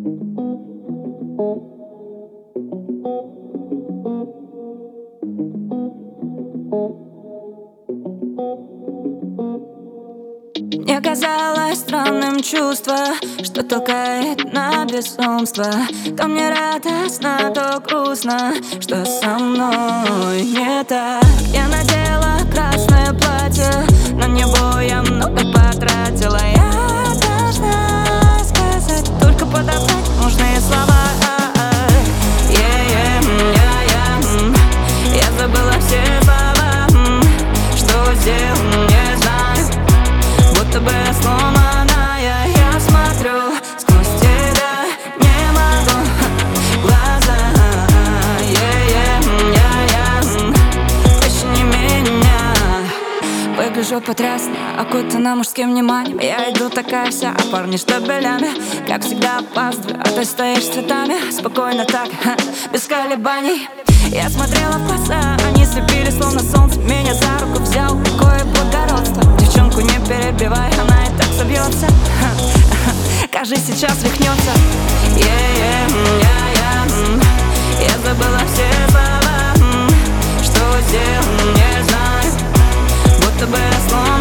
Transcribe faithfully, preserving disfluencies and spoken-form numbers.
Мне казалось странным чувство, что толкает на безумство. То мне радостно, то грустно, что со мной не так. Я надела красное платье, на него я много потратила. Я должна сказать, только подобрать нужные слова. Я забыла все слова, что сделал, не знаю. Будто бы я сломанная, я смотрю сквозь тебя, не могу глаза. Точно не меня. Выгляжу потрясно, окутана мужским вниманием. Я иду такая вся, а парни штабелями. Как всегда опаздываю, а ты стоишь с цветами. Спокойно так, без колебаний. Я смотрела в глаза, они слепили, словно солнце. Меня за руку взял, какое благородство. Девчонку не перебивай, она и так собьется. Кажись, сейчас рехнется. Я забыла все слова, что сделал, не знаю. Будто бы я сломалась.